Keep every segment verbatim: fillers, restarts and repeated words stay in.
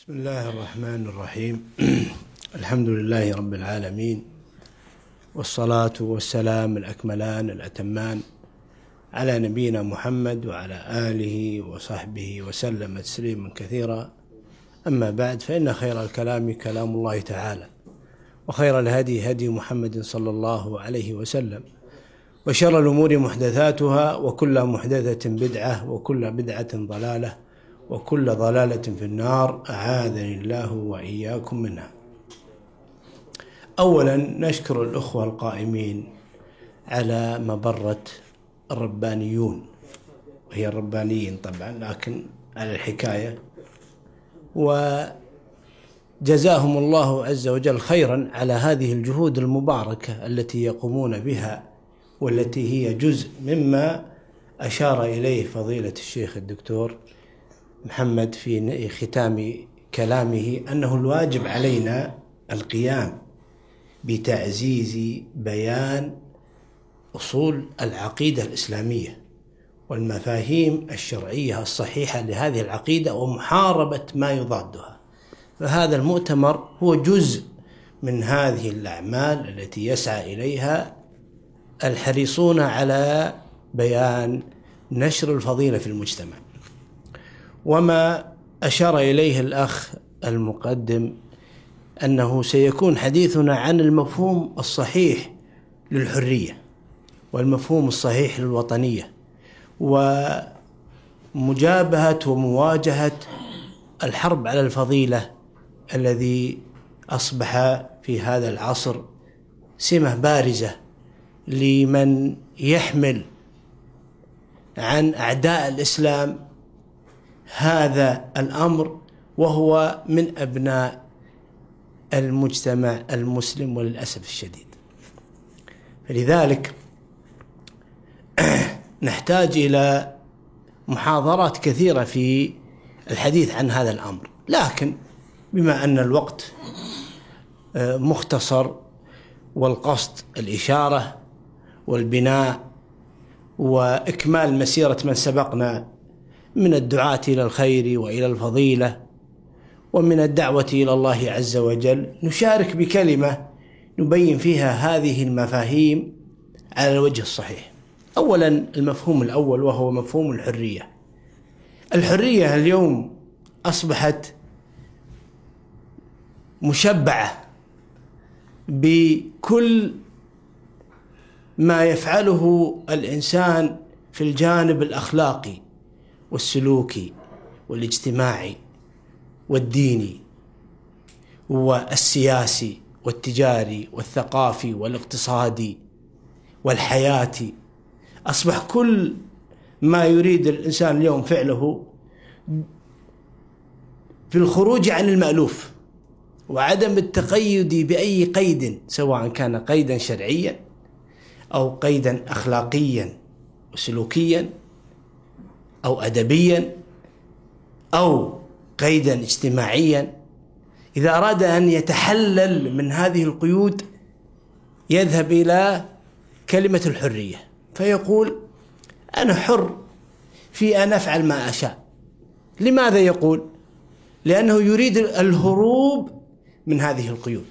بسم الله الرحمن الرحيم. الحمد لله رب العالمين، والصلاة والسلام الأكملان الأتمان على نبينا محمد وعلى آله وصحبه وسلم تسليما كثيرا. أما بعد، فإن خير الكلام كلام الله تعالى، وخير الهدي هدي محمد صلى الله عليه وسلم، وشر الأمور محدثاتها، وكل محدثة بدعة، وكل بدعة ضلالة، وكل ضلالة في النار، أعاذني الله وإياكم منها. أولا نشكر الأخوة القائمين على مبرة الربانيون، وهي الربانيين طبعا لكن على الحكاية، وجزاهم الله عز وجل خيرا على هذه الجهود المباركة التي يقومون بها، والتي هي جزء مما أشار إليه فضيلة الشيخ الدكتور محمد في ختام كلامه، أنه الواجب علينا القيام بتعزيز بيان أصول العقيدة الإسلامية والمفاهيم الشرعية الصحيحة لهذه العقيدة، ومحاربة ما يضادها. فهذا المؤتمر هو جزء من هذه الأعمال التي يسعى إليها الحريصون على بيان نشر الفضيلة في المجتمع. وما أشار إليه الأخ المقدم أنه سيكون حديثنا عن المفهوم الصحيح للحرية، والمفهوم الصحيح للوطنية، ومجابهة ومواجهة الحرب على الفضيلة الذي أصبح في هذا العصر سمة بارزة لمن يحمل عن أعداء الإسلام هذا الأمر، وهو من أبناء المجتمع المسلم وللأسف الشديد. فلذلك نحتاج إلى محاضرات كثيرة في الحديث عن هذا الأمر، لكن بما أن الوقت مختصر، والقصد الإشارة والبناء وإكمال مسيرة من سبقنا من الدعاة إلى الخير وإلى الفضيلة، ومن الدعوة إلى الله عز وجل، نشارك بكلمة نبين فيها هذه المفاهيم على الوجه الصحيح. أولا المفهوم الأول وهو مفهوم الحرية. الحرية اليوم أصبحت مشبعة بكل ما يفعله الإنسان في الجانب الأخلاقي والسلوكي والاجتماعي والديني والسياسي والتجاري والثقافي والاقتصادي والحياتي. أصبح كل ما يريد الإنسان اليوم فعله في الخروج عن المألوف، وعدم التقيد بأي قيد، سواء كان قيدا شرعيا أو قيدا أخلاقيا وسلوكيا أو أدبيا أو قيدا اجتماعيا. إذا أراد أن يتحلل من هذه القيود يذهب إلى كلمة الحرية، فيقول أنا حر في أن أفعل ما أشاء. لماذا يقول؟ لأنه يريد الهروب من هذه القيود.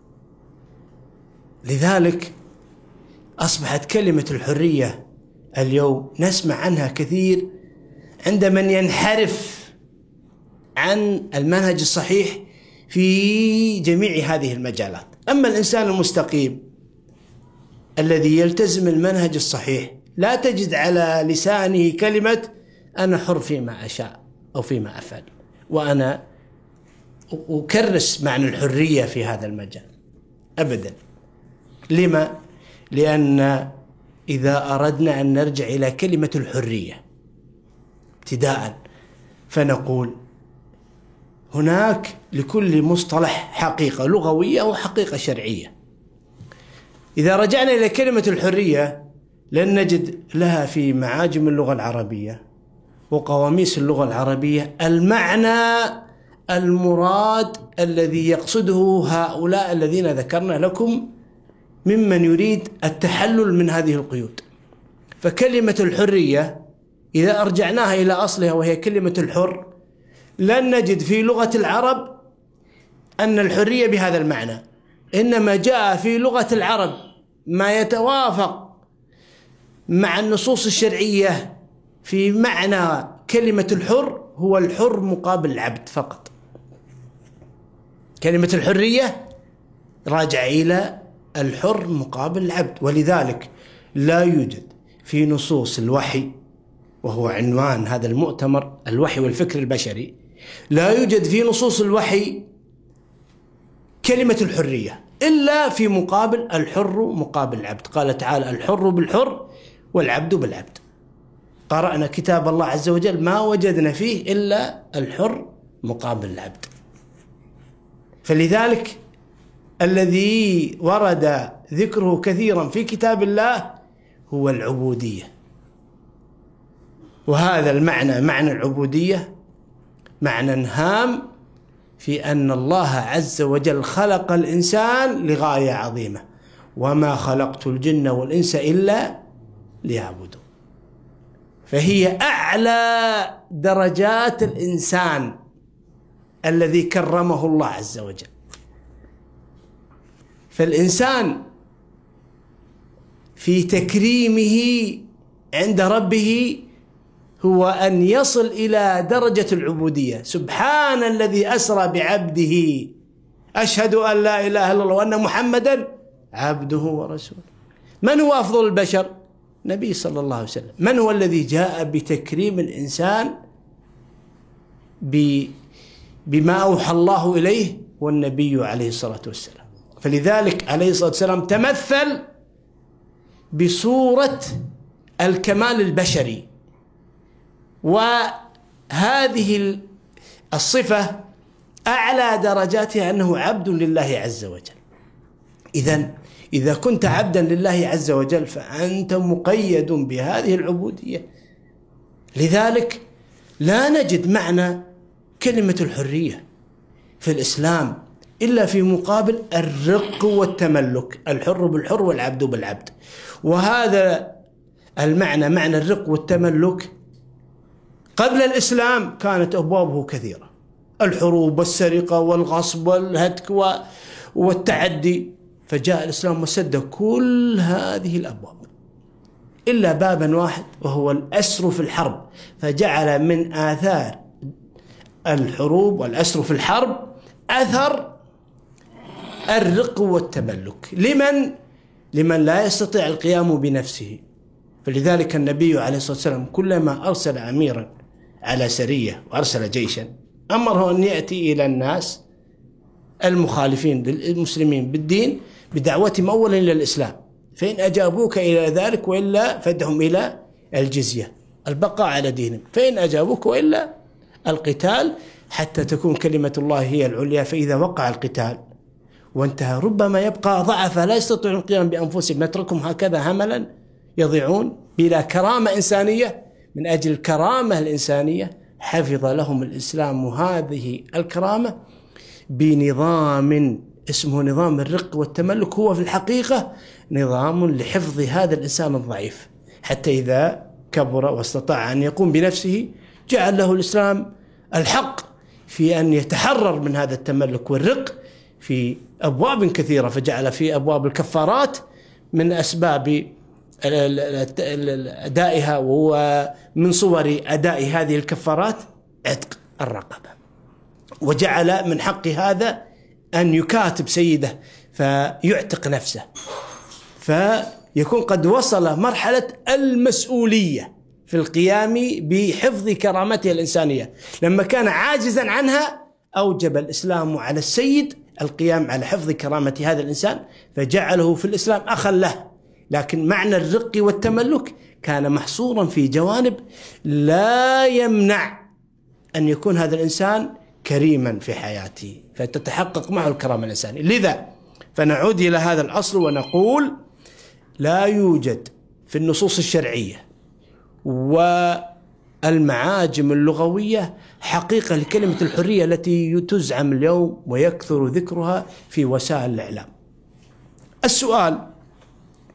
لذلك أصبحت كلمة الحرية اليوم نسمع عنها كثير عند من ينحرف عن المنهج الصحيح في جميع هذه المجالات. أما الإنسان المستقيم الذي يلتزم المنهج الصحيح لا تجد على لسانه كلمة أنا حر فيما أشاء أو فيما أفعل، وأنا أكرس معنى الحرية في هذا المجال أبدا. لما؟ لأن إذا أردنا أن نرجع إلى كلمة الحرية ابتداء، فنقول هناك لكل مصطلح حقيقة لغوية وحقيقة شرعية. إذا رجعنا إلى كلمة الحرية لن نجد لها في معاجم اللغة العربية وقواميس اللغة العربية المعنى المراد الذي يقصده هؤلاء الذين ذكرنا لكم ممن يريد التحلل من هذه القيود. فكلمة الحرية إذا أرجعناها إلى أصلها وهي كلمة الحر لن نجد في لغة العرب أن الحرية بهذا المعنى، إنما جاء في لغة العرب ما يتوافق مع النصوص الشرعية في معنى كلمة الحر، هو الحر مقابل العبد فقط. كلمة الحرية راجع إلى الحر مقابل العبد، ولذلك لا يوجد في نصوص الوحي، وهو عنوان هذا المؤتمر، الوحي والفكر البشري، لا يوجد في نصوص الوحي كلمة الحرية إلا في مقابل الحر مقابل العبد. قال تعالى: الحر بالحر والعبد بالعبد. قرأنا كتاب الله عز وجل ما وجدنا فيه إلا الحر مقابل العبد. فلذلك الذي ورد ذكره كثيرا في كتاب الله هو العبودية، وهذا المعنى، معنى العبودية، معنى هام في أن الله عز وجل خلق الإنسان لغاية عظيمة: وما خلقت الجن والإنس إلا ليعبدون. فهي أعلى درجات الإنسان الذي كرمه الله عز وجل. فالإنسان في تكريمه عند ربه هو أن يصل إلى درجة العبودية. سبحان الذي أسرى بعبده، أشهد أن لا إله إلا الله وأن محمدا عبده ورسوله. من هو أفضل البشر؟ نبي صلى الله عليه وسلم. من هو الذي جاء بتكريم الإنسان بما أوحى الله إليه؟ والنبي عليه الصلاة والسلام. فلذلك عليه الصلاة والسلام تمثل بصورة الكمال البشري، وهذه الصفة أعلى درجاتها أنه عبد لله عز وجل. إذن إذا كنت عبدا لله عز وجل فأنت مقيد بهذه العبودية. لذلك لا نجد معنى كلمة الحرية في الإسلام إلا في مقابل الرق والتملك: الحر بالحر والعبد بالعبد. وهذا المعنى، معنى الرق والتملك، قبل الإسلام كانت أبوابه كثيرة: الحروب والسرقة والغصب والهتك والتعدي. فجاء الإسلام وسد كل هذه الأبواب إلا بابا واحد، وهو الأسر في الحرب. فجعل من آثار الحروب والأسر في الحرب أثر الرق والتملك لمن لمن لا يستطيع القيام بنفسه. فلذلك النبي عليه الصلاة والسلام كلما أرسل أميرا على سرية وأرسل جيشا أمره أن يأتي إلى الناس المخالفين للمسلمين بالدين بدعوتهم أولا إلى الإسلام، فإن أجابوك إلى ذلك وإلا فادهم إلى الجزية، البقاء على دينهم، فإن أجابوك وإلا القتال حتى تكون كلمة الله هي العليا. فإذا وقع القتال وانتهى ربما يبقى ضعفاء لا يستطيعون القيام بأنفسهم، نتركهم هكذا هملا يضيعون بلا كرامة إنسانية. من أجل الكرامة الإنسانية حفظ لهم الإسلام هذه الكرامة بنظام اسمه نظام الرق والتملك. هو في الحقيقة نظام لحفظ هذا الإنسان الضعيف، حتى إذا كبر واستطاع أن يقوم بنفسه جعل له الإسلام الحق في أن يتحرر من هذا التملك والرق في أبواب كثيرة. فجعل في أبواب الكفارات من أسباب أدائها، وهو من صور أداء هذه الكفارات عتق الرقبة، وجعل من حق هذا أن يكاتب سيده فيعتق نفسه، فيكون قد وصل مرحلة المسؤولية في القيام بحفظ كرامته الإنسانية. لما كان عاجزا عنها أوجب الإسلام على السيد القيام على حفظ كرامة هذا الإنسان، فجعله في الإسلام أخا له. لكن معنى الرق والتملك كان محصورا في جوانب لا يمنع أن يكون هذا الإنسان كريما في حياته، فتتحقق معه الكرامة الإنسانية. لذا فنعود إلى هذا الأصل ونقول: لا يوجد في النصوص الشرعية والمعاجم اللغوية حقيقة لكلمة الحرية التي تزعم اليوم ويكثر ذكرها في وسائل الإعلام. السؤال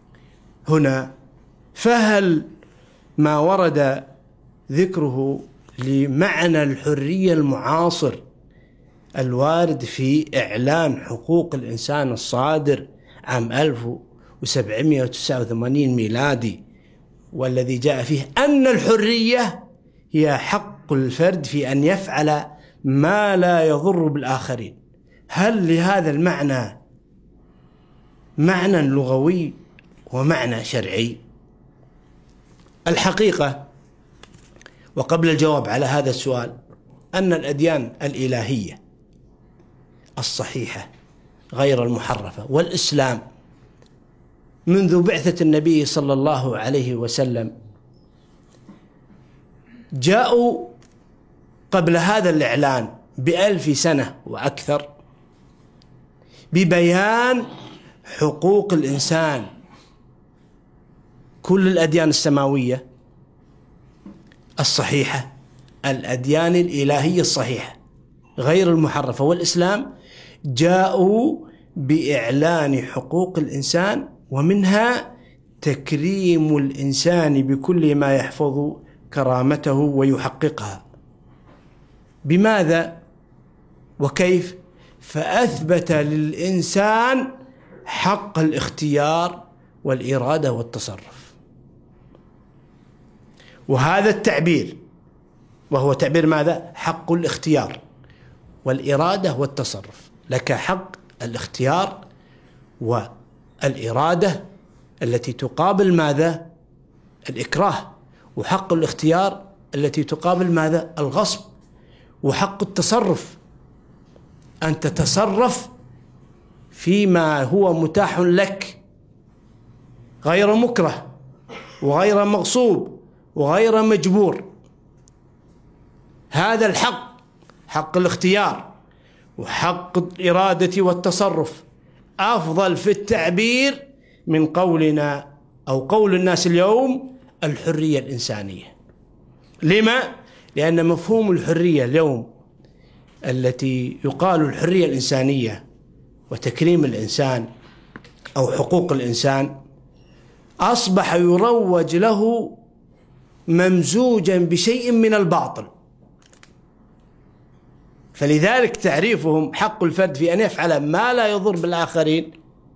هنا: فهل ما ورد ذكره لمعنى الحرية المعاصر الوارد في إعلان حقوق الإنسان الصادر عام ألف وسبعمائة وتسعة وثمانين ميلادي، والذي جاء فيه أن الحرية هي حق الفرد في أن يفعل ما لا يضر بالآخرين. هل لهذا المعنى معنى لغوي ومعنى شرعي؟ الحقيقة، وقبل الجواب على هذا السؤال، أن الأديان الإلهية الصحيحة غير المحرفة والإسلام منذ بعثة النبي صلى الله عليه وسلم جاءوا قبل هذا الإعلان بألف سنة وأكثر ببيان حقوق الإنسان. كل الأديان السماوية الصحيحة، الأديان الإلهية الصحيحة غير المحرفة والإسلام، جاءوا بإعلان حقوق الإنسان، ومنها تكريم الإنسان بكل ما يحفظ كرامته ويحققها. بماذا وكيف؟ فأثبت للإنسان حق الاختيار والإرادة والتصرف. وهذا التعبير، وهو تعبير ماذا؟ حق الاختيار والإرادة والتصرف. لك حق الاختيار والإرادة التي تقابل ماذا؟ الإكراه، وحق الاختيار التي تقابل ماذا؟ الغصب، وحق التصرف أن تتصرف فيما هو متاح لك غير مكره وغير مغصوب وغير مجبور. هذا الحق، حق الاختيار وحق الإرادة والتصرف، أفضل في التعبير من قولنا أو قول الناس اليوم الحرية الإنسانية. لما؟ لأن مفهوم الحرية اليوم التي يقال الحرية الإنسانية وتكريم الإنسان أو حقوق الإنسان أصبح يروج له ممزوجا بشيء من الباطل. فلذلك تعريفهم حق الفرد في أن يفعل ما لا يضر بالآخرين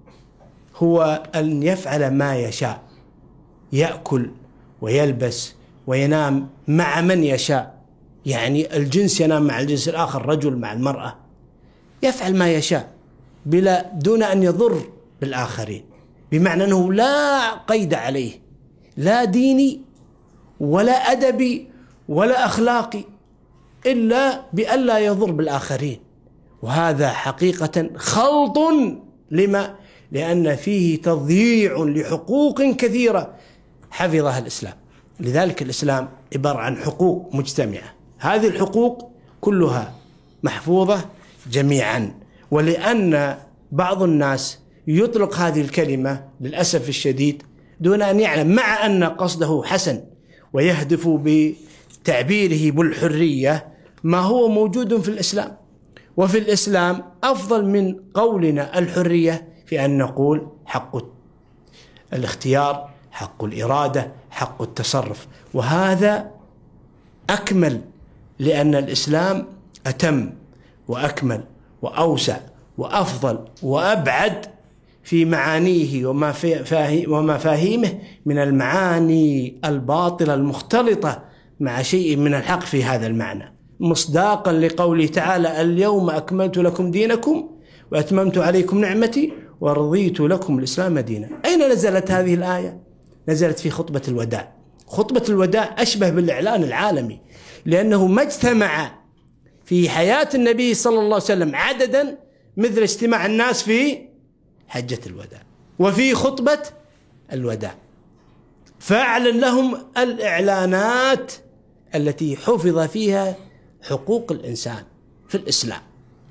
هو أن يفعل ما يشاء، يأكل ويلبس وينام مع من يشاء، يعني الجنس ينام مع الجنس الآخر، رجل مع المرأة، يفعل ما يشاء بلا دون أن يضر بالآخرين، بمعنى أنه لا قيد عليه، لا ديني ولا أدبي ولا أخلاقي، إلا بألا يضر بالآخرين. وهذا حقيقة خلط. لما؟ لأن فيه تضييع لحقوق كثيرة حفظها الإسلام. لذلك الإسلام عبارة عن حقوق مجتمعة، هذه الحقوق كلها محفوظة جميعا. ولأن بعض الناس يطلق هذه الكلمة للأسف الشديد دون أن يعلم، مع أن قصده حسن ويهدف بتعبيره بالحرية ما هو موجود في الإسلام. وفي الإسلام أفضل من قولنا الحرية في أن نقول حق الاختيار، حق الإرادة، حق التصرف، وهذا أكمل، لأن الإسلام أتم وأكمل وأوسع وأفضل وأبعد في معانيه ومفاهيمه من المعاني الباطلة المختلطة مع شيء من الحق في هذا المعنى، مصداقا لقوله تعالى: اليوم أكملت لكم دينكم وأتممت عليكم نعمتي ورضيت لكم الإسلام دينا. أين نزلت هذه الآية؟ نزلت في خطبة الوداع. خطبة الوداع أشبه بالإعلان العالمي، لأنه ما اجتمع في حياة النبي صلى الله عليه وسلم عددا مثل اجتماع الناس في حجة الوداع وفي خطبة الوداع، فأعلن لهم الإعلانات التي حفظ فيها حقوق الإنسان في الإسلام.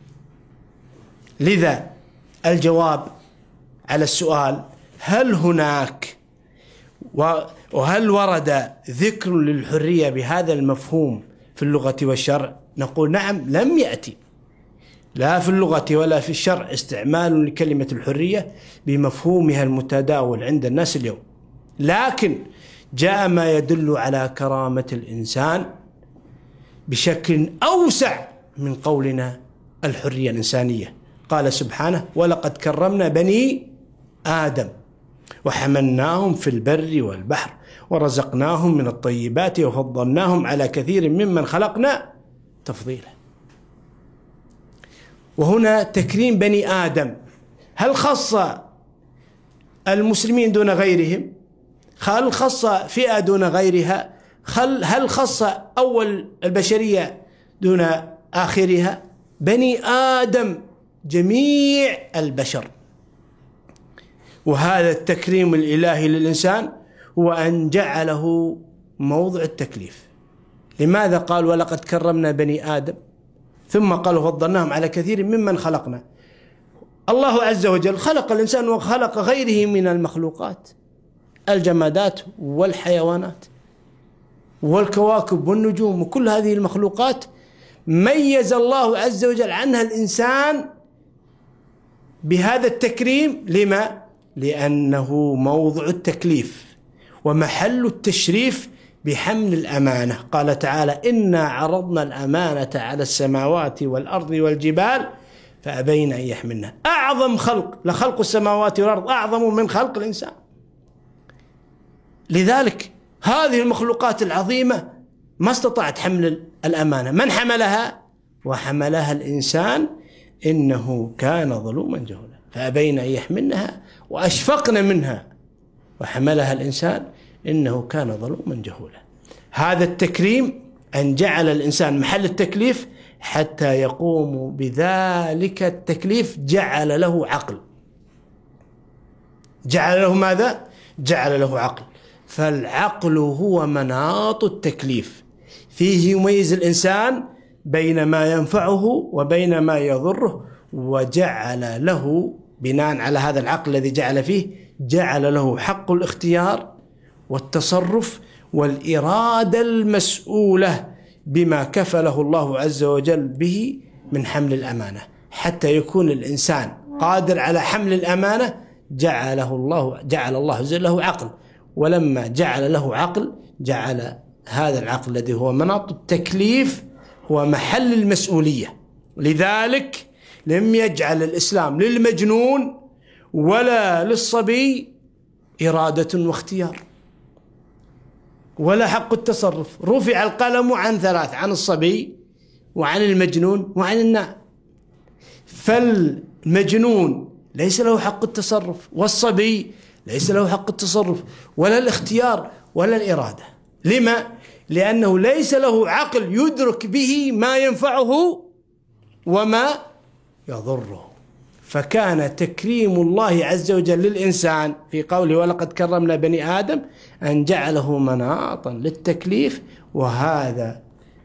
لذا الجواب على السؤال هل هناك وهل ورد ذكر للحرية بهذا المفهوم في اللغة والشرع؟ نقول نعم، لم يأتي لا في اللغة ولا في الشرع استعمال لكلمة الحرية بمفهومها المتداول عند الناس اليوم، لكن جاء ما يدل على كرامة الإنسان بشكل أوسع من قولنا الحرية الإنسانية. قال سبحانه: ولقد كرمنا بني آدم وحملناهم في البر والبحر ورزقناهم من الطيبات وفضلناهم على كثير ممن خلقنا تفضيلا. وهنا تكريم بني آدم، هل خص المسلمين دون غيرهم؟ هل خص فئة دون غيرها؟ هل خص أول البشرية دون آخرها؟ بني آدم جميع البشر. وهذا التكريم الإلهي للإنسان هو أن جعله موضع التكليف. لماذا قال ولقد كرمنا بني آدم ثم قال فضلناهم على كثير ممن خلقنا؟ الله عز وجل خلق الإنسان وخلق غيره من المخلوقات، الجمادات والحيوانات والكواكب والنجوم وكل هذه المخلوقات ميز الله عز وجل عنها الإنسان بهذا التكريم. لما؟ لأنه موضع التكليف ومحل التشريف بحمل الأمانة. قال تعالى: إنا عرضنا الأمانة على السماوات والأرض والجبال فأبين أن يحملنها. أعظم خلق لخلق السماوات والأرض أعظم من خلق الإنسان. لذلك هذه المخلوقات العظيمة ما استطاعت حمل الأمانة. من حملها؟ وحملها الإنسان، إنه كان ظلوما جهولا فأبين أن يحملنها وأشفقن منها وحملها الإنسان إنه كان ظلوما جهولا. هذا التكريم أن جعل الإنسان محل التكليف حتى يقوم بذلك التكليف جعل له عقل. جعل له ماذا؟ جعل له عقل. فالعقل هو مناط التكليف، فيه يميز الإنسان بين ما ينفعه وبين ما يضره، وجعل له بناء على هذا العقل الذي جعل فيه جعل له حق الاختيار والتصرف والإرادة المسؤولة بما كفله الله عز وجل به من حمل الأمانة. حتى يكون الإنسان قادر على حمل الأمانة جعله الله جعل الله عز وجل له عقل. ولما جعل له عقل جعل هذا العقل الذي هو مناط التكليف هو محل المسؤولية. لذلك لم يجعل الإسلام للمجنون ولا للصبي إرادة واختيار ولا حق التصرف. رفع القلم عن ثلاث: عن الصبي وعن المجنون وعن النائم. فالمجنون ليس له حق التصرف، والصبي ليس له حق التصرف ولا الاختيار ولا الإرادة. لما؟ لأنه ليس له عقل يدرك به ما ينفعه وما يضره. فكان تكريم الله عز وجل للإنسان في قوله ولقد كرمنا بني آدم أن جعله مناطا للتكليف، وهذا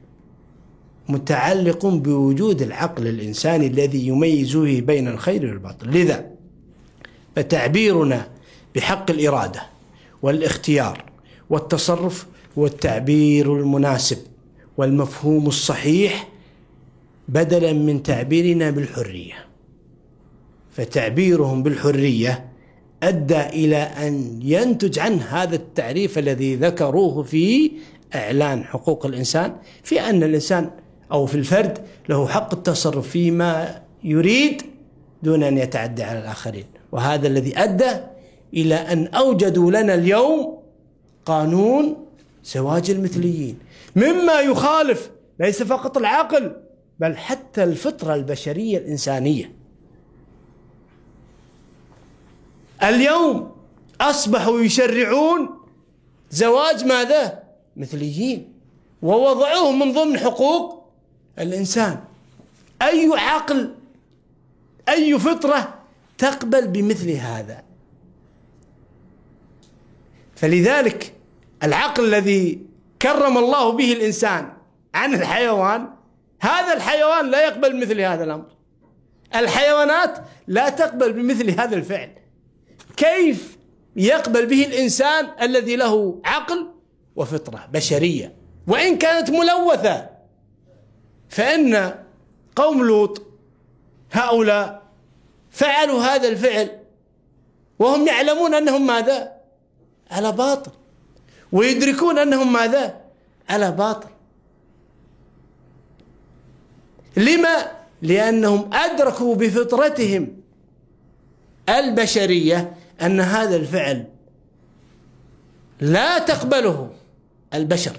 متعلق بوجود العقل الإنساني الذي يميزه بين الخير والباطل. لذا فتعبيرنا بحق الإرادة والاختيار والتصرف والتعبير المناسب والمفهوم الصحيح بدلا من تعبيرنا بالحرية. فتعبيرهم بالحرية أدى إلى أن ينتج عنه هذا التعريف الذي ذكروه في إعلان حقوق الإنسان، في أن الإنسان أو في الفرد له حق التصرف فيما يريد دون أن يتعدى على الآخرين. وهذا الذي أدى إلى أن أوجدوا لنا اليوم قانون زواج المثليين، مما يخالف ليس فقط العقل بل حتى الفطرة البشرية الإنسانية. اليوم أصبحوا يشرعون زواج ماذا؟ مثليين، ووضعوه من ضمن حقوق الإنسان. أي عقل أي فطرة تقبل بمثل هذا؟ فلذلك العقل الذي كرم الله به الإنسان عن الحيوان، هذا الحيوان لا يقبل مثل هذا الأمر. الحيوانات لا تقبل بمثل هذا الفعل. كيف يقبل به الإنسان الذي له عقل وفطرة بشرية وإن كانت ملوثة؟ فإن قوم لوط هؤلاء فعلوا هذا الفعل وهم يعلمون أنهم ماذا؟ على باطل، ويدركون أنهم ماذا؟ على باطل. لما؟ لأنهم أدركوا بفطرتهم البشرية أن هذا الفعل لا تقبله البشر.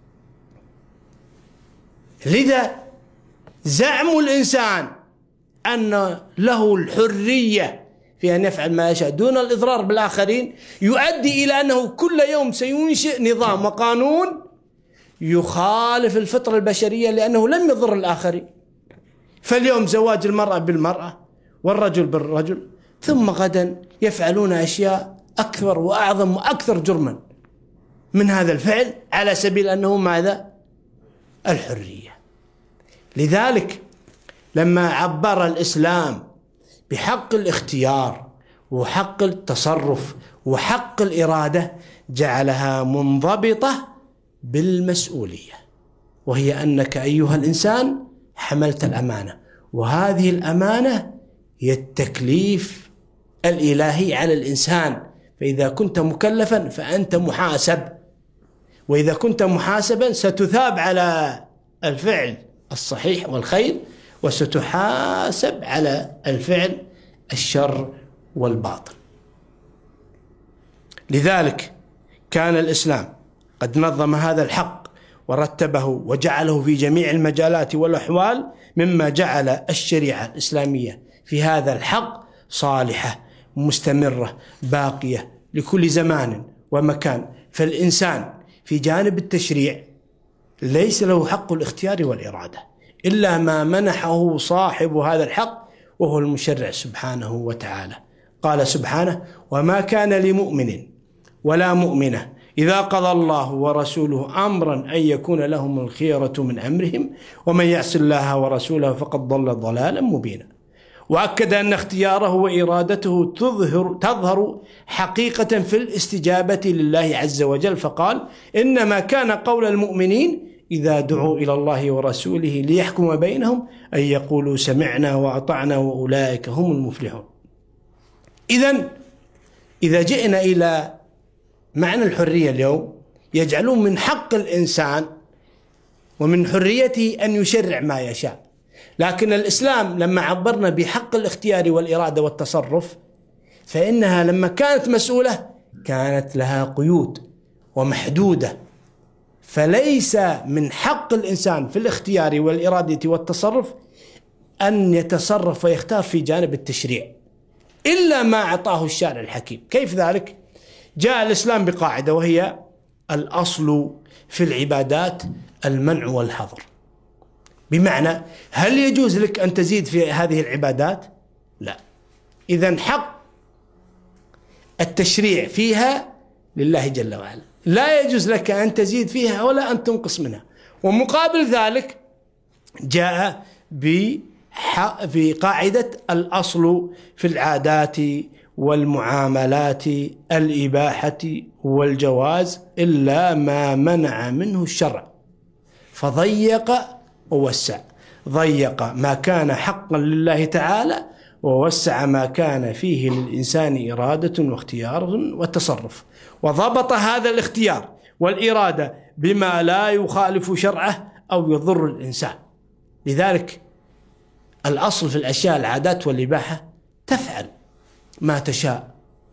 لذا زعم الإنسان أن له الحرية في أن يفعل ما يشاء دون الإضرار بالآخرين يؤدي إلى أنه كل يوم سينشئ نظام وقانون يخالف الفطرة البشرية لأنه لم يضر الآخرين. فاليوم زواج المرأة بالمرأة والرجل بالرجل، ثم غدا يفعلون أشياء أكثر وأعظم وأكثر جرما من هذا الفعل على سبيل أنه ماذا؟ الحرية. لذلك لما عبر الإسلام بحق الاختيار وحق التصرف وحق الإرادة جعلها منضبطة بالمسؤولية، وهي أنك أيها الإنسان حملت الأمانة، وهذه الأمانة هي التكليف الإلهي على الإنسان. فإذا كنت مكلفا فأنت محاسب، وإذا كنت محاسبا ستثاب على الفعل الصحيح والخير، وستحاسب على الفعل الشر والباطل. لذلك كان الإسلام قد نظم هذا الحق ورتبه وجعله في جميع المجالات والأحوال، مما جعل الشريعة الإسلامية في هذا الحق صالحة مستمرة باقية لكل زمان ومكان. فالإنسان في جانب التشريع ليس له حق الاختيار والإرادة إلا ما منحه صاحب هذا الحق وهو المشرع سبحانه وتعالى. قال سبحانه: وما كان لمؤمن ولا مؤمنة إذا قضى الله ورسوله أمرا أن يكون لهم الخيرة من أمرهم ومن يعص الله ورسوله فقد ضل ضلالا مبينا. وأكد أن اختياره وإرادته تظهر, تظهر حقيقة في الاستجابة لله عز وجل، فقال: إنما كان قول المؤمنين إذا دعوا إلى الله ورسوله ليحكم بينهم أن يقولوا سمعنا وأطعنا وأولئك هم المفلحون. إذن إذا جئنا إلى معنى الحرية اليوم، يجعلون من حق الإنسان ومن حريته أن يشرع ما يشاء، لكن الإسلام لما عبرنا بحق الاختيار والإرادة والتصرف فإنها لما كانت مسؤولة كانت لها قيود ومحدودة، فليس من حق الإنسان في الاختيار والإرادة والتصرف أن يتصرف ويختار في جانب التشريع إلا ما أعطاه الشارع الحكيم. كيف ذلك؟ جاء الإسلام بقاعدة وهي الأصل في العبادات المنع والحظر، بمعنى هل يجوز لك أن تزيد في هذه العبادات؟ لا. إذن حق التشريع فيها لله جل وعلا، لا يجوز لك أن تزيد فيها ولا أن تنقص منها. ومقابل ذلك جاء بقاعدة الأصل في العادات والمعاملات الإباحة والجواز إلا ما منع منه الشرع، فضيق ووسع. ضيق ما كان حقا لله تعالى ووسع ما كان فيه للإنسان إرادة واختيار وتصرف، وضبط هذا الاختيار والإرادة بما لا يخالف شرعه أو يضر الإنسان. لذلك الأصل في الأشياء العادات والإباحة تفعل ما تشاء،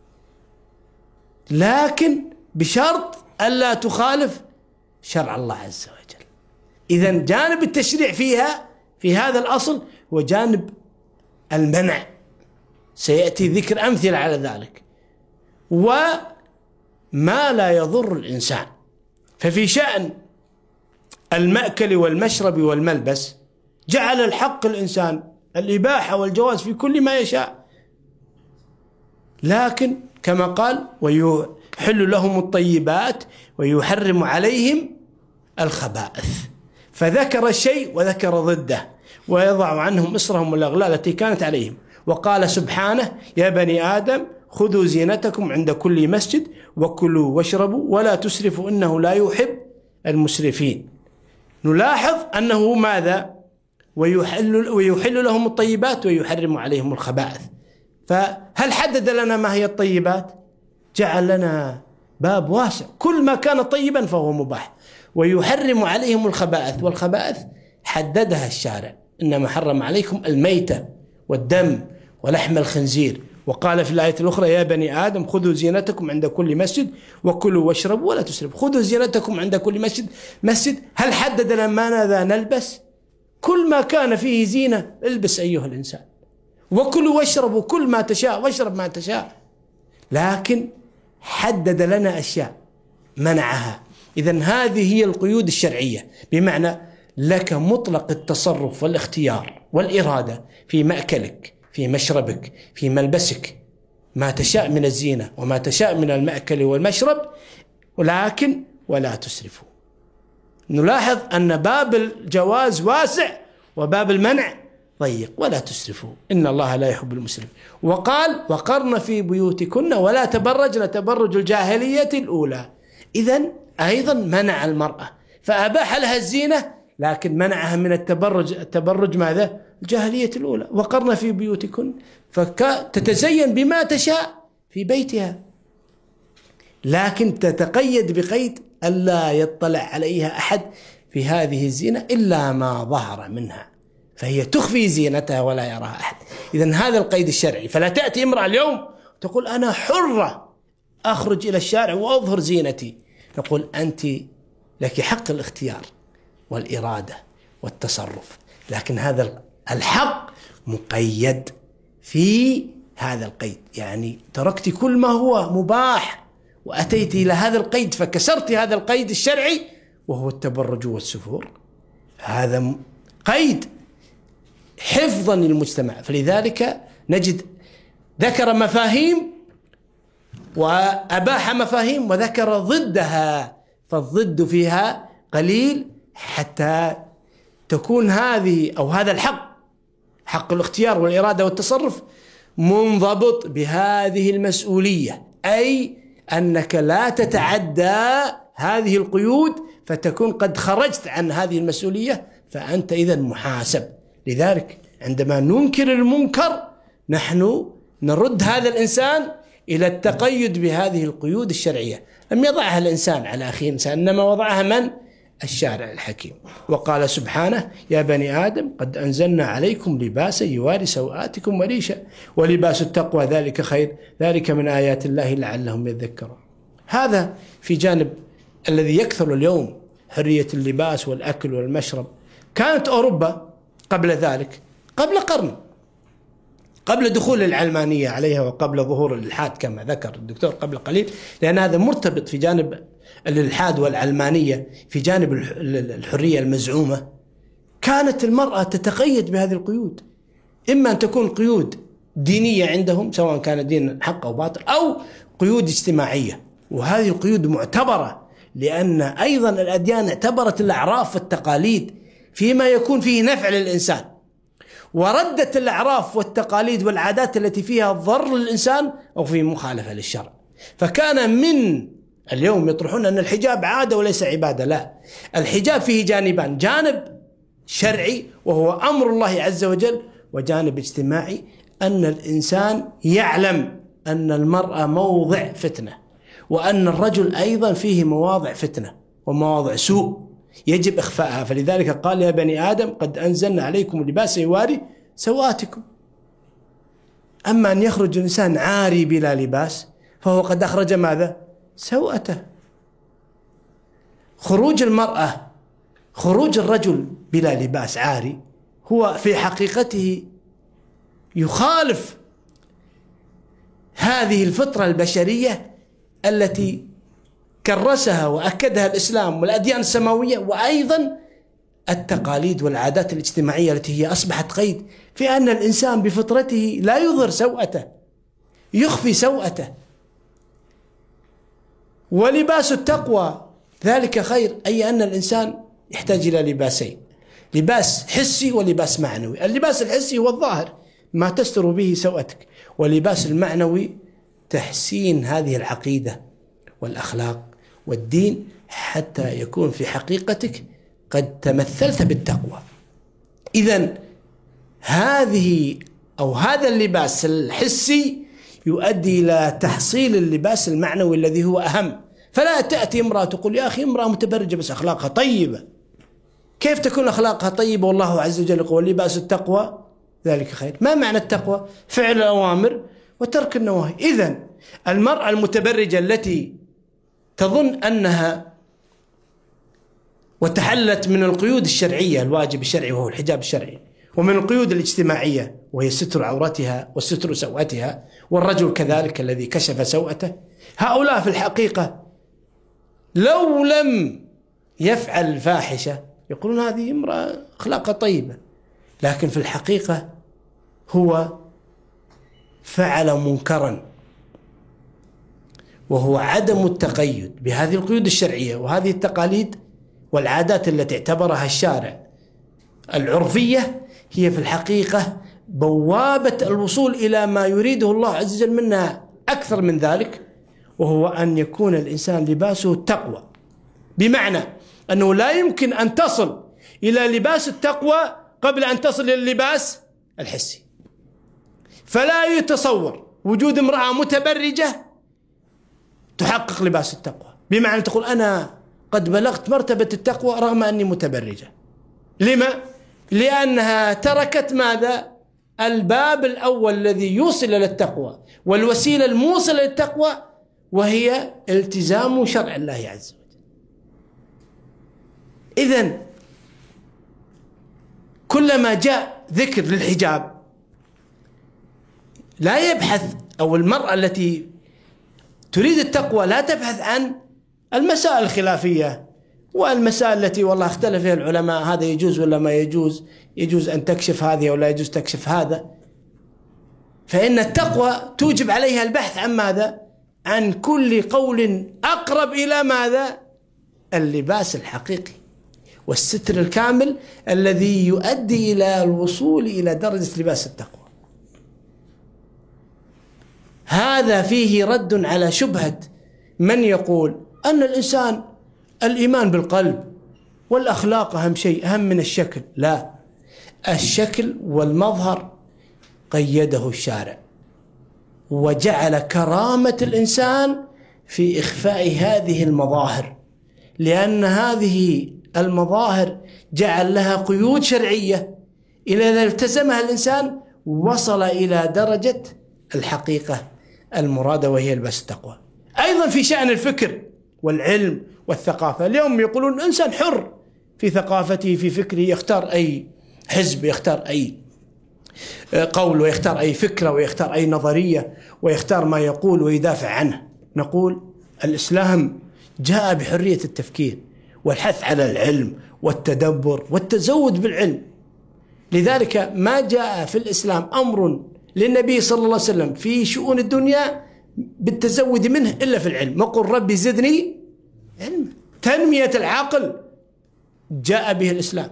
لكن بشرط ألا تخالف شرع الله عز وجل. إذن جانب التشريع فيها في هذا الأصل هو جانب المنع، سيأتي ذكر أمثلة على ذلك، وما لا يضر الإنسان. ففي شأن المأكل والمشرب والملبس جعل الحق الإنسان الإباحة والجواز في كل ما يشاء، لكن كما قال: ويحل لهم الطيبات ويحرم عليهم الخبائث، فذكر الشيء وذكر ضده، ويضع عنهم إصرهم والأغلال التي كانت عليهم. وقال سبحانه: يا بني آدم خذوا زينتكم عند كل مسجد وكلوا واشربوا ولا تسرفوا إنه لا يحب المسرفين. نلاحظ أنه ماذا؟ ويحل, ويحل لهم الطيبات ويحرم عليهم الخبائث. فهل حدد لنا ما هي الطيبات؟ جعل لنا باب واسع، كل ما كان طيبا فهو مباح. ويحرم عليهم الخبائث، والخبائث حددها الشارع إنما حرم عليكم الميتة والدم ولحم الخنزير. وقال في الآية الأخرى يا بني آدم خذوا زينتكم عند كل مسجد وكلوا واشربوا ولا تسرفوا. خذوا زينتكم عند كل مسجد. مسجد هل حدد لنا ماذا نلبس؟ كل ما كان فيه زينة البس أيها الإنسان، وكلوا واشربوا كل ما تشاء واشرب ما تشاء، لكن حدد لنا أشياء منعها. إذن هذه هي القيود الشرعية، بمعنى لك مطلق التصرف والاختيار والإرادة في مأكلك، في مشربك، في ملبسك، ما تشاء من الزينة وما تشاء من المأكل والمشرب، ولكن ولا تسرفوا. نلاحظ أن باب الجواز واسع وباب المنع ضيق. ولا تسرفوا إن الله لا يحب المسرفين. وقال وقرن في بيوتكن ولا تبرجن تبرج الجاهلية الأولى. إذن أيضا منع المرأة، فأباح لها الزينة لكن منعها من التبرج. التبرج ماذا؟ الجاهلية الأولى. وقرن في بيوتكن، فتتزين بما تشاء في بيتها، لكن تتقيد بقيد ألا يطلع عليها أحد في هذه الزينة إلا ما ظهر منها، فهي تخفي زينتها ولا يراها أحد. إذن هذا القيد الشرعي. فلا تأتي امرأة اليوم تقول أنا حرة أخرج إلى الشارع وأظهر زينتي. نقول أنت لك حق الاختيار والإرادة والتصرف، لكن هذا الحق مقيد في هذا القيد. يعني تركت كل ما هو مباح وأتيت إلى هذا القيد، فكسرت هذا القيد الشرعي وهو التبرج والسفور. هذا قيد حفظا للمجتمع. فلذلك نجد ذكر مفاهيم وأباح مفاهيم وذكر ضدها، فالضد فيها قليل حتى تكون هذه أو هذا الحق، حق الاختيار والإرادة والتصرف، منضبط بهذه المسؤولية، أي أنك لا تتعدى هذه القيود فتكون قد خرجت عن هذه المسؤولية، فأنت إذن محاسب. لذلك عندما ننكر المنكر نحن نرد هذا الإنسان إلى التقيد بهذه القيود الشرعية. لم يضعها الإنسان على أخيه إنسان، إنما وضعها من؟ الشارع الحكيم. وقال سبحانه يا بني آدم قد أنزلنا عليكم لباسا يواري سوآتكم وريشا ولباس التقوى ذلك خير ذلك من آيات الله لعلهم يذكرون. هذا في جانب الذي يكثر اليوم، حرية اللباس والأكل والمشرب. كانت أوروبا قبل ذلك، قبل قرن، قبل دخول العلمانية عليها وقبل ظهور الإلحاد كما ذكر الدكتور قبل قليل، لأن هذا مرتبط في جانب الإلحاد والعلمانية في جانب الحرية المزعومة. كانت المرأة تتقيد بهذه القيود، إما أن تكون قيود دينية عندهم سواء كان دين حق أو باطل، أو قيود اجتماعية. وهذه القيود معتبرة لأن أيضا الأديان اعتبرت الأعراف والتقاليد فيما يكون فيه نفع للإنسان، وردت الأعراف والتقاليد والعادات التي فيها ضر للإنسان أو فيه مخالفة للشرع. فكان من اليوم يطرحون أن الحجاب عادة وليس عبادة. لا، الحجاب فيه جانبان، جانب شرعي وهو أمر الله عز وجل، وجانب اجتماعي أن الإنسان يعلم أن المرأة موضع فتنة، وأن الرجل أيضا فيه مواضع فتنة ومواضع سوء يجب إخفاءها. فلذلك قال يا بني آدم قد أنزلنا عليكم لباسا يواري سوآتكم. أما أن يخرج الإنسان عاري بلا لباس فهو قد أخرج ماذا؟ سوءته. خروج المرأة، خروج الرجل بلا لباس عاري هو في حقيقته يخالف هذه الفطرة البشرية التي كرسها وأكدها الإسلام والأديان السماوية، وأيضا التقاليد والعادات الاجتماعية التي هي أصبحت قيد في أن الإنسان بفطرته لا يظهر سوءته، يخفي سوءته. ولباس التقوى ذلك خير، أي أن الإنسان يحتاج إلى لباسين، لباس حسي ولباس معنوي. اللباس الحسي هو الظاهر ما تستر به سوءتك، ولباس المعنوي تحسين هذه العقيدة والأخلاق والدين حتى يكون في حقيقتك قد تمثلت بالتقوى. إذن هذه أو هذا اللباس الحسي يؤدي إلى تحصيل اللباس المعنوي الذي هو أهم. فلا تأتي امرأة تقول يا أخي امرأة متبرجة بس أخلاقها طيبة، كيف تكون أخلاقها طيبة والله عز وجل يقول لباس التقوى ذلك خير؟ ما معنى التقوى؟ فعل الأوامر وترك النواهي. إذن المرأة المتبرجة التي تظن أنها وتحلت من القيود الشرعية، الواجب الشرعي وهو الحجاب الشرعي، ومن القيود الاجتماعية وهي ستر عورتها وستر سوءتها، والرجل كذلك الذي كشف سوءته، هؤلاء في الحقيقة لو لم يفعل الفاحشة يقولون هذه امرأة أخلاقها طيبة، لكن في الحقيقة هو فعل منكرا، وهو عدم التقيد بهذه القيود الشرعية وهذه التقاليد والعادات التي اعتبرها الشارع العرفية هي في الحقيقة بوابة الوصول إلى ما يريده الله عز وجل منا أكثر من ذلك، وهو أن يكون الإنسان لباسه التقوى، بمعنى أنه لا يمكن أن تصل إلى لباس التقوى قبل أن تصل إلى اللباس الحسي. فلا يتصور وجود امرأة متبرجة تحقق لباس التقوى، بمعنى تقول أنا قد بلغت مرتبة التقوى رغم أني متبرجة. لما؟ لأنها تركت ماذا؟ الباب الأول الذي يوصل إلى التقوى والوسيلة الموصلة للتقوى، وهي التزام شرع الله عز وجل. إذن كلما جاء ذكر للحجاب لا يبحث، أو المرأة التي تريد التقوى لا تبحث عن المسائل الخلافية والمسائل التي والله اختلف فيها العلماء، هذا يجوز ولا ما يجوز، يجوز أن تكشف هذه ولا يجوز تكشف هذا. فإن التقوى توجب عليها البحث عن ماذا؟ عن كل قول أقرب إلى ماذا؟ اللباس الحقيقي والستر الكامل الذي يؤدي إلى الوصول إلى درجة لباس التقوى. هذا فيه رد على شبهة من يقول أن الإنسان الإيمان بالقلب والأخلاق أهم شيء، أهم من الشكل. لا، الشكل والمظهر قيده الشارع وجعل كرامة الإنسان في إخفاء هذه المظاهر، لأن هذه المظاهر جعل لها قيود شرعية، إذا التزمها الإنسان وصل إلى درجة الحقيقة المرادة وهي لباس التقوى. أيضا في شأن الفكر والعلم والثقافة، اليوم يقولون الإنسان حر في ثقافته في فكره، يختار أي حزب، يختار أي قول، ويختار أي فكرة، ويختار أي نظرية، ويختار ما يقول ويدافع عنه. نقول الإسلام جاء بحرية التفكير والحث على العلم والتدبر والتزود بالعلم، لذلك ما جاء في الإسلام أمر للنبي صلى الله عليه وسلم في شؤون الدنيا بالتزود منه إلا في العلم. وقل ربي زدني علم. تنمية العقل جاء به الإسلام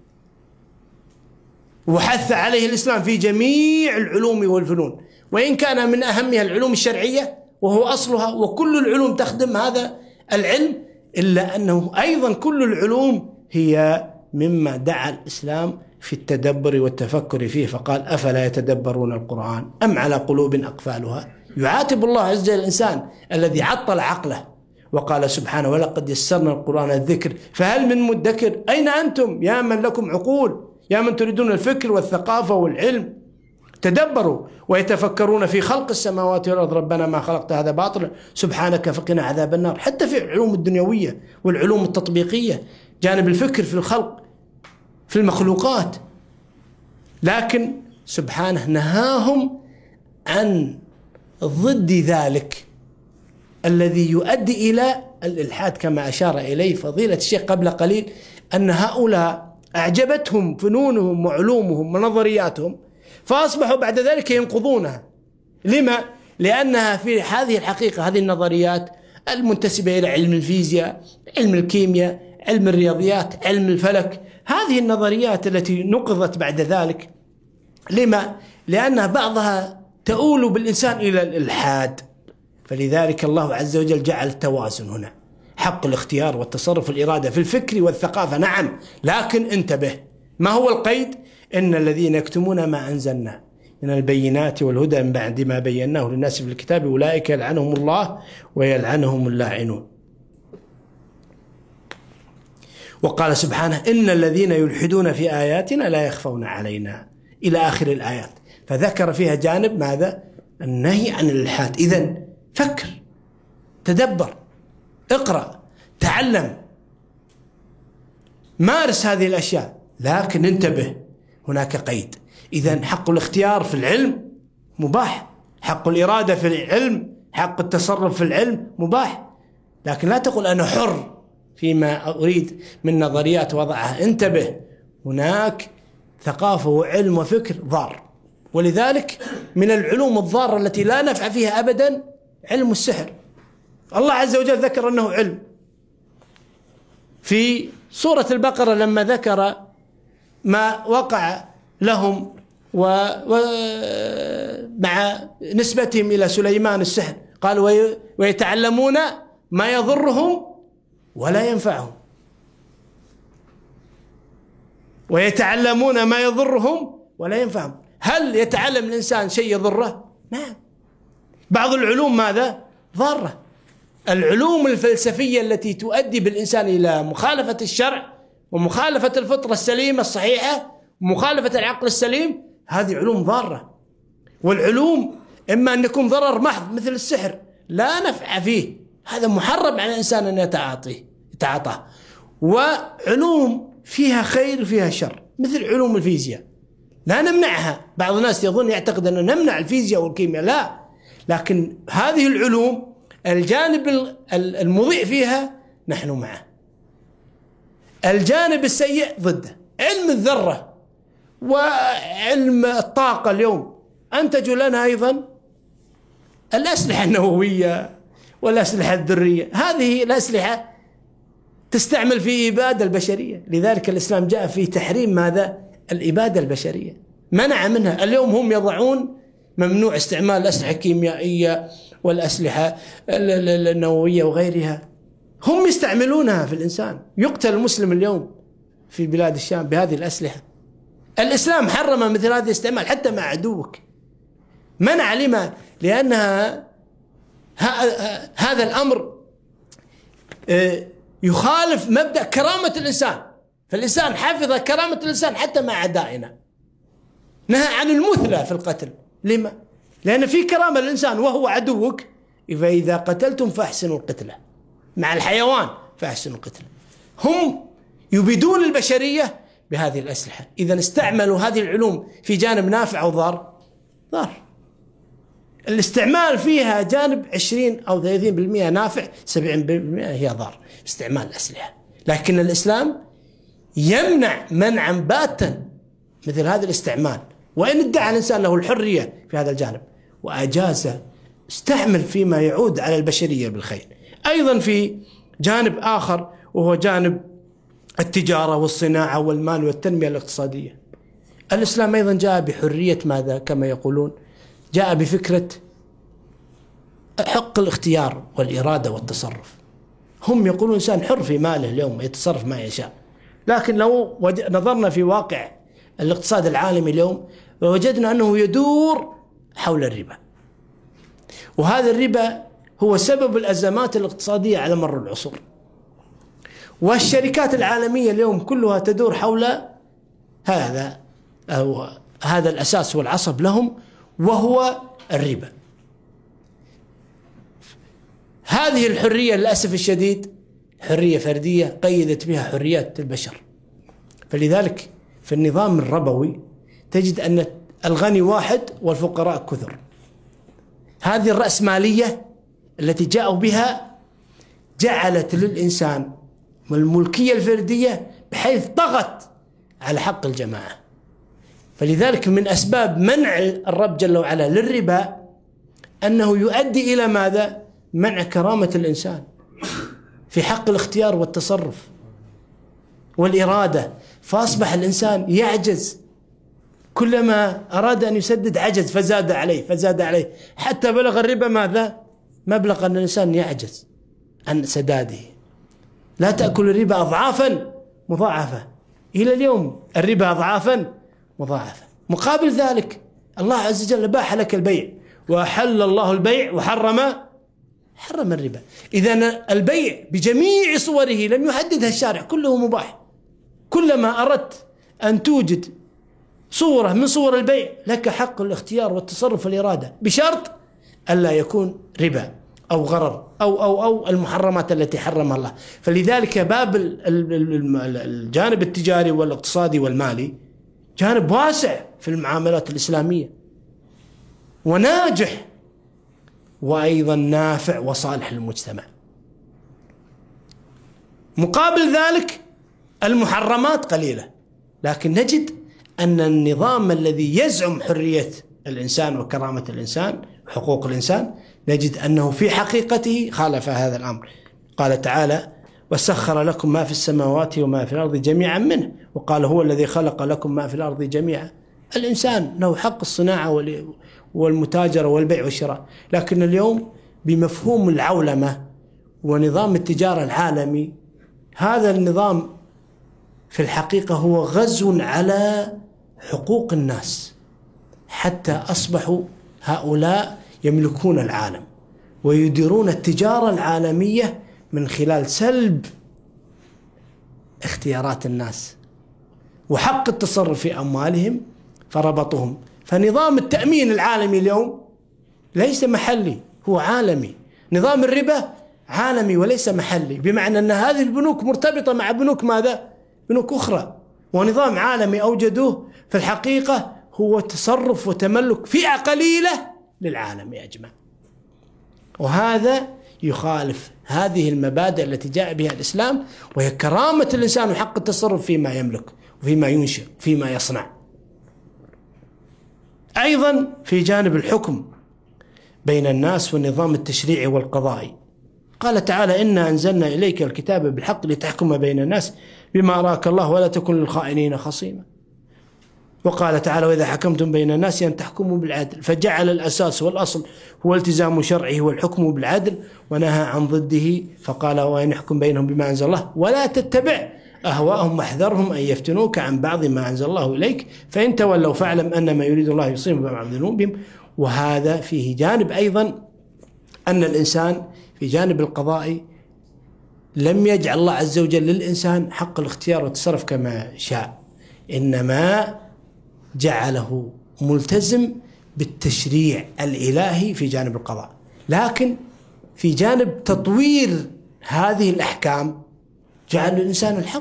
وحث عليه الإسلام في جميع العلوم والفنون، وإن كان من أهمها العلوم الشرعية وهو أصلها، وكل العلوم تخدم هذا العلم، إلا أنه أيضا كل العلوم هي مما دعا الإسلام في التدبر والتفكر فيه، فقال أفلا يتدبرون القرآن أم على قلوب أقفالها. يعاتب الله عز وجل الإنسان الذي عطل عقله، وقال سبحانه ولقد يسرنا القرآن الذكر فهل من مدكر. أين أنتم يا من لكم عقول، يا من تريدون الفكر والثقافة والعلم؟ تدبروا ويتفكرون في خلق السماوات والأرض ربنا ما خلقت هذا باطلا سبحانك فقنا عذاب النار. حتى في العلوم الدنيوية والعلوم التطبيقية جانب الفكر في الخلق في المخلوقات، لكن سبحانه نهاهم عن ضد ذلك الذي يؤدي إلى الإلحاد، كما أشار إليه فضيلة الشيخ قبل قليل، أن هؤلاء أعجبتهم فنونهم وعلومهم ونظرياتهم فأصبحوا بعد ذلك ينقضونها. لما؟ لأنها في هذه الحقيقة هذه النظريات المنتسبة إلى علم الفيزياء، علم الكيمياء، علم الرياضيات، علم الفلك، هذه النظريات التي نقضت بعد ذلك. لما؟ لأن بعضها تؤول بالإنسان إلى الإلحاد. فلذلك الله عز وجل جعل التوازن هنا، حق الاختيار والتصرف والإرادة في الفكر والثقافة، نعم، لكن انتبه، ما هو القيد؟ إن الذين يكتمون ما أنزلنا من البينات والهدى من بعد ما بيناه للناس في الكتاب أولئك يلعنهم الله ويلعنهم اللاعنون. وقال سبحانه إن الذين يلحدون في آياتنا لا يخفون علينا إلى آخر الآيات، فذكر فيها جانب ماذا؟ النهي عن الإلحاد. إذن فكر، تدبر، اقرأ، تعلم، مارس هذه الأشياء، لكن انتبه، هناك قيد. إذن حق الاختيار في العلم مباح، حق الإرادة في العلم، حق التصرف في العلم مباح، لكن لا تقول أنا حر فيما أريد من نظريات وضعها. انتبه، هناك ثقافة وعلم وفكر ضار. ولذلك من العلوم الضارة التي لا نفع فيها أبدا علم السحر. الله عز وجل ذكر أنه علم في سورة البقرة لما ذكر ما وقع لهم ومع نسبتهم إلى سليمان السحر، قال ويتعلمون ما يضرهم ولا ينفعهم، ويتعلمون ما يضرهم ولا ينفعهم. هل يتعلم الإنسان شيء يضره؟ نعم. بعض العلوم ماذا؟ ضارة. العلوم الفلسفية التي تؤدي بالإنسان إلى مخالفة الشرع ومخالفة الفطرة السليمة الصحيحة ومخالفة العقل السليم، هذه علوم ضارة. والعلوم إما أن يكون ضرر محض مثل السحر لا نفع فيه، هذا محرم على الإنسان أن يتعاطيه يتعاطاه. وعلوم فيها خير وفيها شر مثل علوم الفيزياء لا نمنعها. بعض الناس يظن يعتقد أن نمنع الفيزياء والكيمياء، لا، لكن هذه العلوم الجانب المضيء فيها نحن معه، الجانب السيء ضده. علم الذرة وعلم الطاقة اليوم أنتجوا لنا أيضا الأسلحة النووية والأسلحة الذرية. هذه الأسلحة تستعمل في إبادة البشرية، لذلك الإسلام جاء في تحريم ماذا؟ الإبادة البشرية، منع منها. اليوم هم يضعون ممنوع استعمال الأسلحة الكيميائية والأسلحة النووية وغيرها، هم يستعملونها في الإنسان. يقتل المسلم اليوم في بلاد الشام بهذه الأسلحة. الإسلام حرم مثل هذا الاستعمال حتى مع عدوك، منع. لما؟ لأنها هذا الأمر يخالف مبدأ كرامة الإنسان، فالإنسان حفظ كرامة الإنسان حتى مع أعدائنا، نهى عن المثلى في القتل. لما؟ لأن في كرامة للإنسان وهو عدوك، فإذا قتلتم فأحسنوا القتلة، مع الحيوان فأحسنوا القتلة. هم يبيدون البشرية بهذه الأسلحة. إذا استعملوا هذه العلوم في جانب نافع أو ضار؟ ضار. الاستعمال فيها جانب عشرين أو ثلاثين بالمئة نافع، سبعين بالمئة هي ضار استعمال الأسلحة. لكن الإسلام يمنع منعا باتا مثل هذا الاستعمال، وإن ادعى الإنسان له الحرية في هذا الجانب وأجاز، استعمل فيما يعود على البشرية بالخير. أيضا في جانب آخر وهو جانب التجارة والصناعة والمال والتنمية الاقتصادية، الإسلام أيضا جاء بحرية ماذا؟ كما يقولون جاء بفكرة حق الاختيار والإرادة والتصرف. هم يقولون الإنسان حر في ماله اليوم يتصرف ما يشاء، لكن لو نظرنا في واقع الاقتصاد العالمي اليوم ووجدنا أنه يدور حول الربا، وهذا الربا هو سبب الأزمات الاقتصادية على مر العصور. والشركات العالمية اليوم كلها تدور حول هذا أو هذا الأساس والعصب لهم، وهو الربا. هذه الحرية للأسف الشديد حرية فردية قيدت بها حريات البشر. فلذلك في النظام الربوي تجد أن الغني واحد والفقراء كثر. هذه الرأسمالية التي جاءوا بها جعلت للإنسان والملكية الفردية بحيث طغت على حق الجماعة. فلذلك من أسباب منع الرب جل وعلا للربا أنه يؤدي إلى ماذا؟ منع كرامة الإنسان في حق الاختيار والتصرف والإرادة. فأصبح الإنسان يعجز، كلما أراد أن يسدد عجز فزاد عليه فزاد عليه حتى بلغ الربا ماذا؟ مبلغ أن الإنسان يعجز عن سداده. لا تأكل الربا أضعافا مضاعفة، إلى اليوم الربا أضعافا مضاعفة. مقابل ذلك الله عز وجل باح لك البيع، وأحل الله البيع وحرم حرم الربا. إذن البيع بجميع صوره لم يحددها الشارع، كله مباح. كلما أردت أن توجد صورة من صور البيع لك حق الاختيار والتصرف والإرادة، بشرط ألا يكون ربا أو غرر أو أو أو المحرمات التي حرمها الله. فلذلك باب الجانب التجاري والاقتصادي والمالي جانب واسع في المعاملات الإسلامية وناجح، وأيضا نافع وصالح للمجتمع. مقابل ذلك المحرمات قليلة، لكن نجد أن النظام الذي يزعم حرية الإنسان وكرامة الإنسان وحقوق الإنسان نجد أنه في حقيقته خالف هذا الأمر. قال تعالى: وسخر لكم ما في السماوات وما في الأرض جميعا منه، وقال هو الذي خلق لكم ما في الأرض جميعا. الإنسان له حق الصناعة والمتاجرة والبيع والشراء، لكن اليوم بمفهوم العولمة ونظام التجارة العالمي، هذا النظام في الحقيقة هو غزو على حقوق الناس، حتى أصبحوا هؤلاء يملكون العالم ويديرون التجارة العالمية من خلال سلب اختيارات الناس وحق التصرف في أموالهم، فربطهم. فنظام التأمين العالمي اليوم ليس محلي، هو عالمي. نظام الربا عالمي وليس محلي، بمعنى أن هذه البنوك مرتبطة مع بنوك ماذا؟ بنوك أخرى، ونظام عالمي أوجدوه في الحقيقة هو تصرف وتملك فئة قليلة للعالم أجمع. وهذا يخالف هذه المبادئ التي جاء بها الإسلام، وهي كرامة الإنسان وحق التصرف فيما يملك وفيما ينشئ فيما يصنع. أيضا في جانب الحكم بين الناس والنظام التشريعي والقضائي، قال تعالى: إنا أنزلنا إليك الكتاب بالحق لتحكم بين الناس بما أراك الله ولا تكن للخائنين خصيما. وقال تعالى: وإذا حكمتم بين الناس أن تحكموا بالعدل. فجعل الأساس والأصل هو التزام شرعه والحكم بالعدل، ونهى عن ضده فقال: وإن يحكم بينهم بما أنزل الله ولا تتبع أهواءهم واحذرهم أن يفتنوك عن بعض ما أنزل الله إليك فإن تولوا فاعلم أنما يريد الله يصيبهم ببعض ذنوبهم. وهذا فيه جانب أيضا أن الإنسان في جانب القضائي لم يجعل الله عز وجل للإنسان حق الاختيار والتصرف كما شاء، إنما جعله ملتزم بالتشريع الإلهي في جانب القضاء. لكن في جانب تطوير هذه الأحكام جعل الإنسان الحق.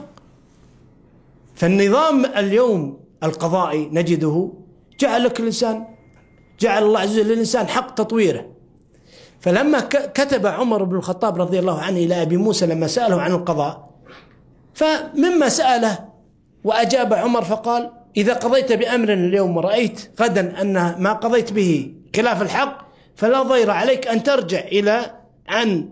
فالنظام اليوم القضائي نجده جعل لك الإنسان، جعل الله عز وجل للإنسان حق تطويره. فلما كتب عمر بن الخطاب رضي الله عنه إلى أبي موسى لما سأله عن القضاء، فمما سأله وأجاب عمر فقال: إذا قضيت بأمر اليوم ورأيت غدا أن ما قضيت به خلاف الحق فلا ضير عليك أن ترجع إلى عن